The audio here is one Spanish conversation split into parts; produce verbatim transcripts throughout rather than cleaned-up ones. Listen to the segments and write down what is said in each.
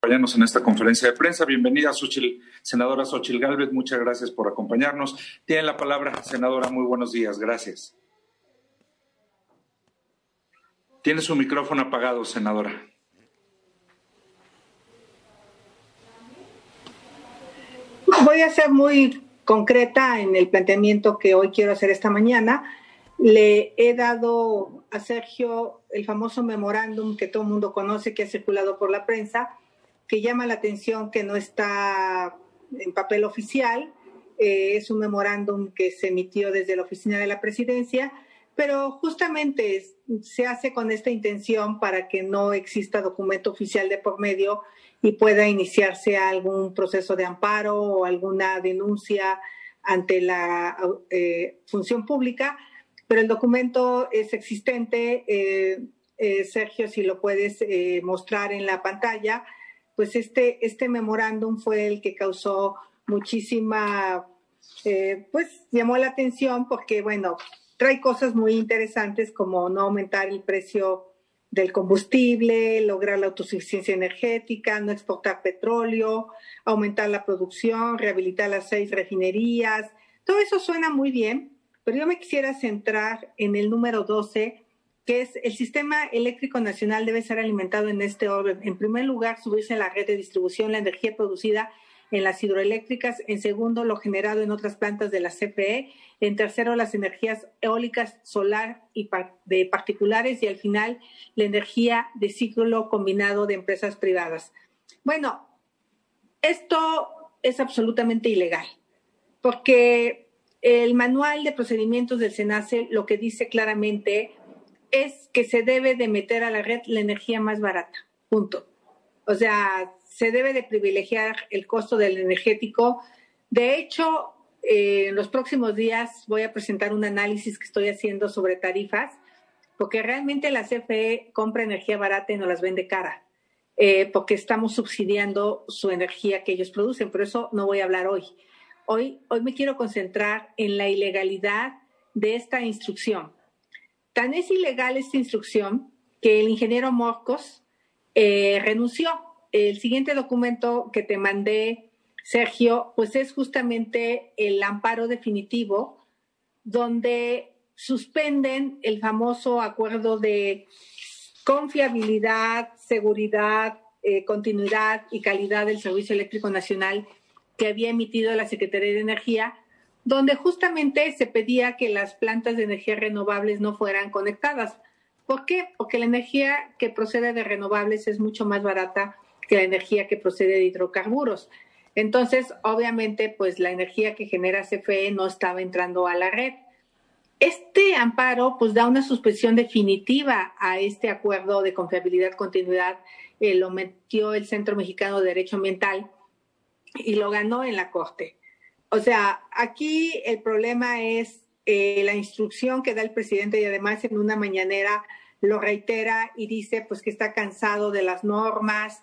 acompañarnos en esta conferencia de prensa. Bienvenida, Xochitl, senadora Xochitl Gálvez, muchas gracias por acompañarnos. Tiene la palabra, senadora, muy buenos días, gracias. Tiene su micrófono apagado, senadora. Voy a ser muy concreta en el planteamiento que hoy quiero hacer esta mañana. Le he dado a Sergio el famoso memorándum que todo el mundo conoce, que ha circulado por la prensa, que llama la atención que no está en papel oficial. Eh, es un memorándum que se emitió desde la oficina de la presidencia, pero justamente se hace con esta intención para que no exista documento oficial de por medio y pueda iniciarse algún proceso de amparo o alguna denuncia ante la eh, función pública. Pero el documento es existente. Eh, eh, Sergio, si lo puedes eh, mostrar en la pantalla, pues este, este memorándum fue el que causó muchísima, eh, pues llamó la atención porque, bueno, trae cosas muy interesantes como no aumentar el precio del combustible, lograr la autosuficiencia energética, no exportar petróleo, aumentar la producción, rehabilitar las seis refinerías. Todo eso suena muy bien. Pero yo me quisiera centrar en el número doce, que es el sistema eléctrico nacional debe ser alimentado en este orden. En primer lugar, subirse a la red de distribución la energía producida en las hidroeléctricas. En segundo, lo generado en otras plantas de la C F E. En tercero, las energías eólicas, solar y de particulares. Y al final, la energía de ciclo combinado de empresas privadas. Bueno, esto es absolutamente ilegal, porque el manual de procedimientos del SENACE lo que dice claramente es que se debe de meter a la red la energía más barata, punto. O sea, se debe de privilegiar el costo del energético. De hecho, eh, en los próximos días voy a presentar un análisis que estoy haciendo sobre tarifas, porque realmente la C F E compra energía barata y nos las vende cara, eh, porque estamos subsidiando su energía que ellos producen, pero eso no voy a hablar hoy. Hoy, hoy me quiero concentrar en la ilegalidad de esta instrucción. Tan es ilegal esta instrucción que el ingeniero Morcos eh, renunció. El siguiente documento que te mandé, Sergio, pues es justamente el amparo definitivo donde suspenden el famoso acuerdo de confiabilidad, seguridad, eh, continuidad y calidad del Servicio Eléctrico Nacional que había emitido la Secretaría de Energía, donde justamente se pedía que las plantas de energía renovables no fueran conectadas. ¿Por qué? Porque la energía que procede de renovables es mucho más barata que la energía que procede de hidrocarburos. Entonces, obviamente, pues la energía que genera C F E no estaba entrando a la red. Este amparo pues da una suspensión definitiva a este acuerdo de confiabilidad, continuidad, eh, lo metió el Centro Mexicano de Derecho Ambiental y lo ganó en la Corte. O sea, aquí el problema es eh, la instrucción que da el presidente y además en una mañanera lo reitera y dice pues que está cansado de las normas,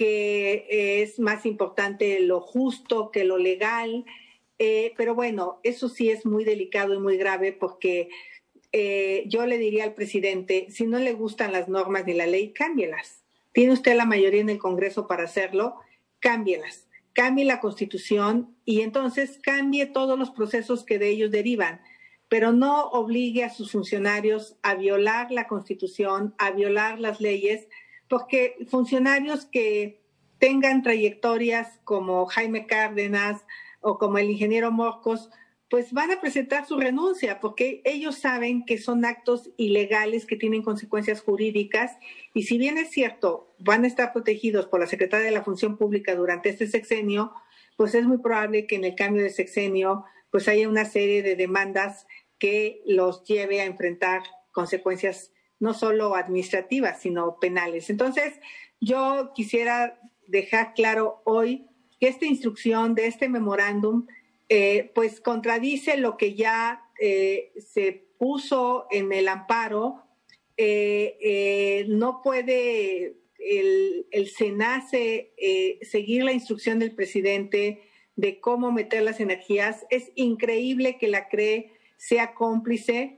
que es más importante lo justo que lo legal. Eh, pero bueno, eso sí es muy delicado y muy grave porque eh, yo le diría al presidente, si no le gustan las normas ni la ley, cámbielas. Tiene usted la mayoría en el Congreso para hacerlo, cámbielas. Cambie la Constitución y entonces cambie todos los procesos que de ellos derivan, pero no obligue a sus funcionarios a violar la Constitución, a violar las leyes, porque funcionarios que tengan trayectorias como Jaime Cárdenas o como el ingeniero Morcos, pues van a presentar su renuncia porque ellos saben que son actos ilegales que tienen consecuencias jurídicas y si bien es cierto, van a estar protegidos por la Secretaría de la Función Pública durante este sexenio, pues es muy probable que en el cambio de sexenio pues haya una serie de demandas que los lleve a enfrentar consecuencias no solo administrativas, sino penales. Entonces, yo quisiera dejar claro hoy que esta instrucción de este memorándum Eh, pues contradice lo que ya eh, se puso en el amparo. Eh, eh, no puede el, el SENACE eh, seguir la instrucción del presidente de cómo meter las energías. Es increíble que la C R E sea cómplice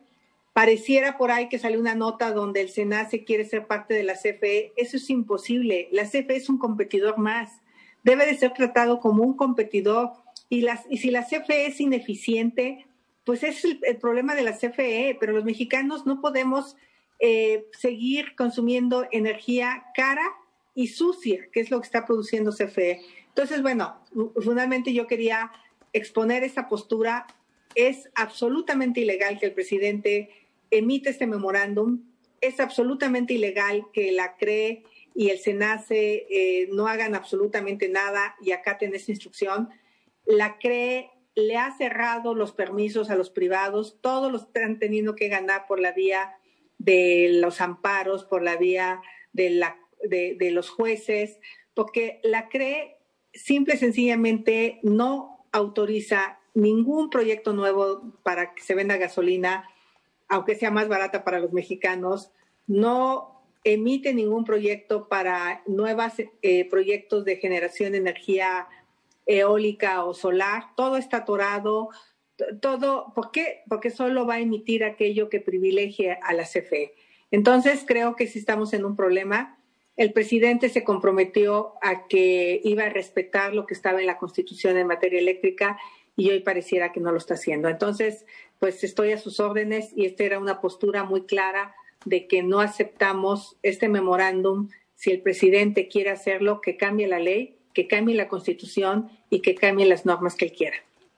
Pareciera por ahí que salió una nota donde el SENACE quiere ser parte de la C F E. Eso es imposible. La C F E es un competidor más. Debe de ser tratado como un competidor. Y, las, y si la C F E es ineficiente, pues ese es el, el problema de la C F E. Pero los mexicanos no podemos eh, seguir consumiendo energía cara y sucia, que es lo que está produciendo C F E. Entonces, bueno, fundamentalmente yo quería exponer esta postura. Es absolutamente ilegal que el presidente emite este memorándum, es absolutamente ilegal que la C R E y el SENACE eh, no hagan absolutamente nada y acaten esta instrucción. La C R E le ha cerrado los permisos a los privados, todos los están teniendo que ganar por la vía de los amparos, por la vía de, la, de, de los jueces, porque la C R E simple y sencillamente no autoriza ningún proyecto nuevo para que se venda gasolina, aunque sea más barata para los mexicanos, no emite ningún proyecto para nuevos eh, proyectos de generación de energía eólica o solar, todo está atorado, todo, ¿por qué? Porque solo va a emitir aquello que privilegie a la C F E. Entonces creo que sí estamos en un problema. El presidente se comprometió a que iba a respetar lo que estaba en la Constitución en materia eléctrica y hoy pareciera que no lo está haciendo. Entonces, pues estoy a sus órdenes y esta era una postura muy clara de que no aceptamos este memorándum. Si el presidente quiere hacerlo, que cambie la ley, que cambie la Constitución y que cambie las normas que él quiera.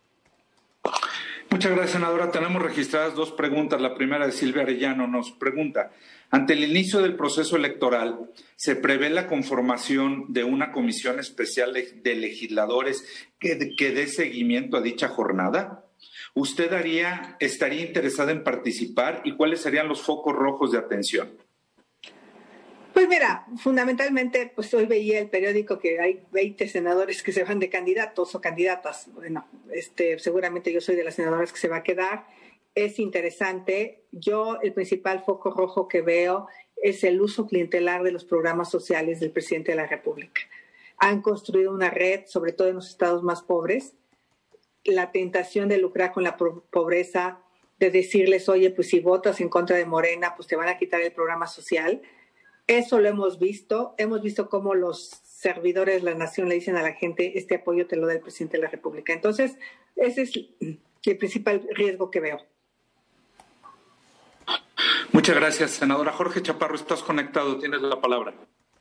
Muchas gracias, senadora. Tenemos registradas dos preguntas. La primera de Silvia Arellano nos pregunta: ante el inicio del proceso electoral, ¿se prevé la conformación de una comisión especial de legisladores que, que dé seguimiento a dicha jornada? ¿Usted haría, estaría interesada en participar y cuáles serían los focos rojos de atención? Pues mira, fundamentalmente, pues hoy veía el periódico que hay veinte senadores que se van de candidatos o candidatas. Bueno, este, seguramente yo soy de las senadoras que se va a quedar. Es interesante. Yo, el principal foco rojo que veo es el uso clientelar de los programas sociales del presidente de la República. Han construido una red, sobre todo en los estados más pobres, la tentación de lucrar con la pobreza, de decirles, oye, pues si votas en contra de Morena, pues te van a quitar el programa social. Eso lo hemos visto. Hemos visto cómo los servidores de la nación le dicen a la gente, este apoyo te lo da el presidente de la República. Entonces, ese es el principal riesgo que veo. Muchas gracias, senadora. Jorge Chaparro, estás conectado, tienes la palabra.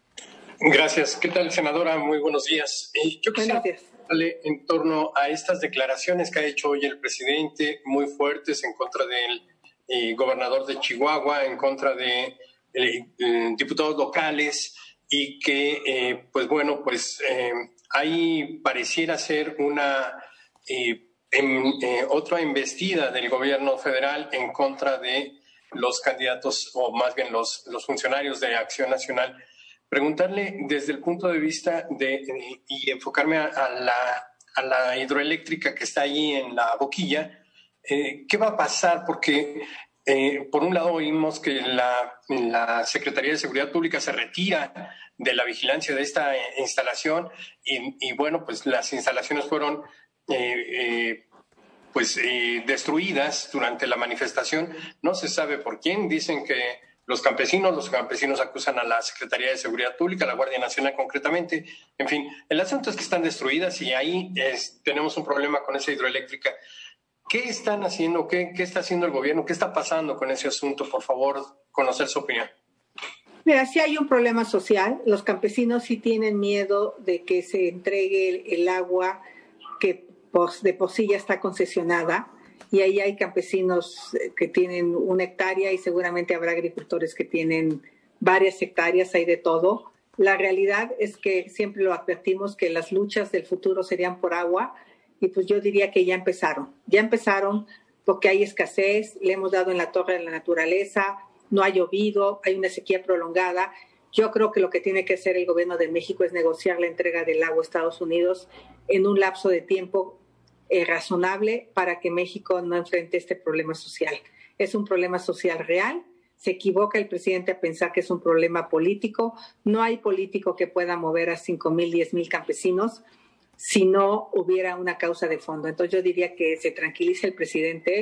Gracias. ¿Qué tal, senadora? Muy buenos días. Yo quisiera hablarle en torno a estas declaraciones que ha hecho hoy el presidente, muy fuertes en contra del eh, gobernador de Chihuahua, en contra de eh, eh, diputados locales y que, eh, pues bueno, pues eh, ahí pareciera ser una eh, en, eh, otra embestida del gobierno federal en contra de los candidatos o más bien los, los funcionarios de Acción Nacional. Preguntarle desde el punto de vista de y enfocarme a, a, la, a la hidroeléctrica que está ahí en la boquilla, eh, ¿qué va a pasar? Porque eh, por un lado oímos que la, la Secretaría de Seguridad Pública se retira de la vigilancia de esta instalación y, y bueno, pues las instalaciones fueron eh, eh, pues eh, destruidas durante la manifestación. No se sabe por quién. Dicen que los campesinos, los campesinos acusan a la Secretaría de Seguridad Pública, a la Guardia Nacional concretamente. En fin, el asunto es que están destruidas y ahí es, tenemos un problema con esa hidroeléctrica. ¿Qué están haciendo? ¿Qué, ¿Qué está haciendo el gobierno? ¿Qué está pasando con ese asunto? Por favor, conocer su opinión. Mira, sí hay un problema social. Los campesinos sí tienen miedo de que se entregue el, el agua que de por sí ya está concesionada. Y ahí hay campesinos que tienen una hectárea y seguramente habrá agricultores que tienen varias hectáreas, hay de todo. La realidad es que siempre lo advertimos que las luchas del futuro serían por agua y pues yo diría que ya empezaron. Ya empezaron porque hay escasez, le hemos dado en la torre de la naturaleza, no ha llovido, hay una sequía prolongada. Yo creo que lo que tiene que hacer el gobierno de México es negociar la entrega del agua a Estados Unidos en un lapso de tiempo Eh, razonable para que México no enfrente este problema social. Es un problema social real. Se equivoca el presidente a pensar que es un problema político. No hay político que pueda mover a cinco mil, diez mil campesinos si no hubiera una causa de fondo. Entonces yo diría que se tranquilice el presidente.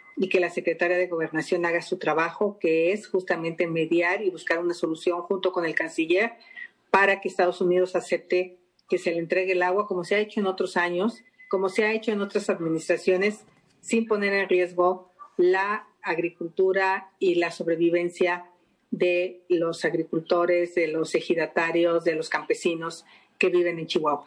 y que la Secretaría de Gobernación haga su trabajo, que es justamente mediar y buscar una solución junto con el canciller para que Estados Unidos acepte que se le entregue el agua, como se ha hecho en otros años, como se ha hecho en otras administraciones, sin poner en riesgo la agricultura y la sobrevivencia de los agricultores, de los ejidatarios, de los campesinos que viven en Chihuahua.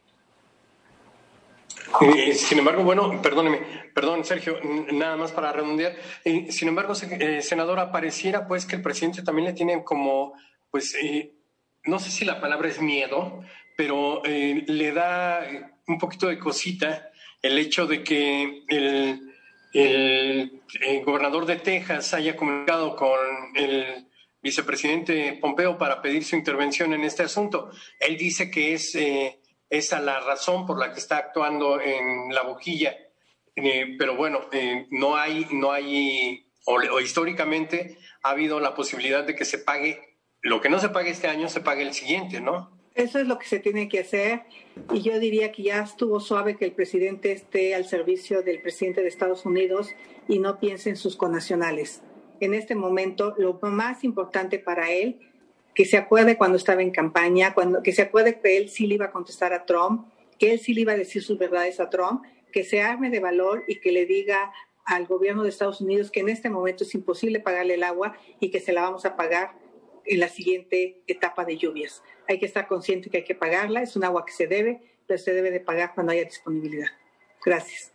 Eh, sin embargo, bueno, perdóneme, perdón, Sergio, nada más para redondear. Eh, sin embargo, eh, senadora, pareciera pues que el presidente también le tiene como, pues, eh, no sé si la palabra es miedo, pero eh, le da un poquito de cosita el hecho de que el, el, el gobernador de Texas haya comunicado con el vicepresidente Pompeo para pedir su intervención en este asunto. Él dice que es eh, esa la razón por la que está actuando en la boquilla, eh, pero bueno, eh, no hay, no hay o, o históricamente ha habido la posibilidad de que se pague, lo que no se pague este año se pague el siguiente, ¿no? Eso es lo que se tiene que hacer, y yo diría que ya estuvo suave que el presidente esté al servicio del presidente de Estados Unidos y no piense en sus connacionales. En este momento, lo más importante para él, que se acuerde cuando estaba en campaña, cuando, que se acuerde que él sí le iba a contestar a Trump, que él sí le iba a decir sus verdades a Trump, que se arme de valor y que le diga al gobierno de Estados Unidos que en este momento es imposible pagarle el agua y que se la vamos a pagar en la siguiente etapa de lluvias. Hay que estar consciente que hay que pagarla, es un agua que se debe, pero se debe de pagar cuando haya disponibilidad. Gracias.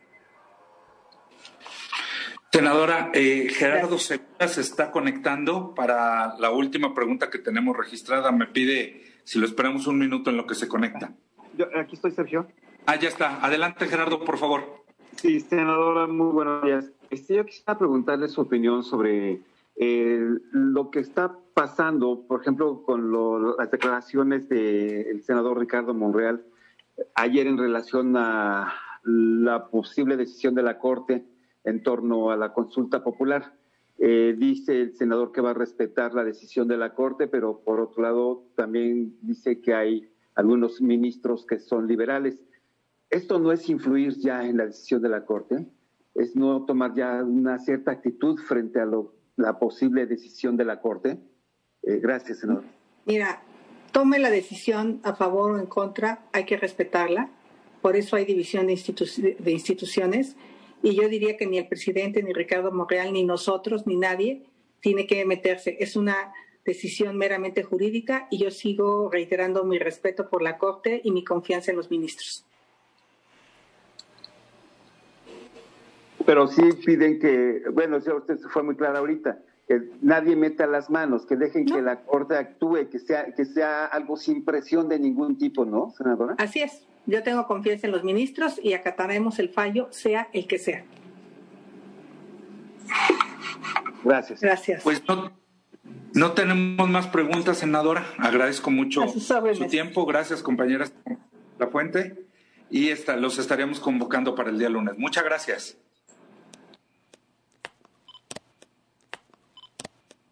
Senadora, eh, Gerardo Segura se está conectando para la última pregunta que tenemos registrada. Me pide si lo esperamos un minuto en lo que se conecta. Yo, aquí estoy, Sergio. Ah, ya está. Adelante, Gerardo, por favor. Sí, senadora, muy buenos días. Este, yo quisiera preguntarle su opinión sobre eh, lo que está pasando, por ejemplo, con lo, las declaraciones del senador Ricardo Monreal ayer en relación a la posible decisión de la Corte en torno a la consulta popular. Eh, dice el senador que va a respetar la decisión de la Corte, pero por otro lado también dice que hay algunos ministros que son liberales. ¿Esto no es influir ya en la decisión de la Corte? ¿Es no tomar ya una cierta actitud frente a lo, la posible decisión de la Corte? Eh, gracias, senador. Mira, tome la decisión a favor o en contra, hay que respetarla. Por eso hay división de, institu- de instituciones. Y yo diría que ni el presidente, ni Ricardo Monreal, ni nosotros, ni nadie tiene que meterse. Es una decisión meramente jurídica y yo sigo reiterando mi respeto por la Corte y mi confianza en los ministros. Pero sí piden que, bueno, usted fue muy clara ahorita, que nadie meta las manos, que dejen no. que la Corte actúe, que sea, que sea algo sin presión de ningún tipo, ¿no, senadora? Así es. Yo tengo confianza en los ministros y acataremos el fallo, sea el que sea. Gracias. Gracias. Pues no, no tenemos más preguntas, senadora. Agradezco mucho su tiempo. Gracias, compañeras La Fuente. Y esta, los estaríamos convocando para el día lunes. Muchas gracias.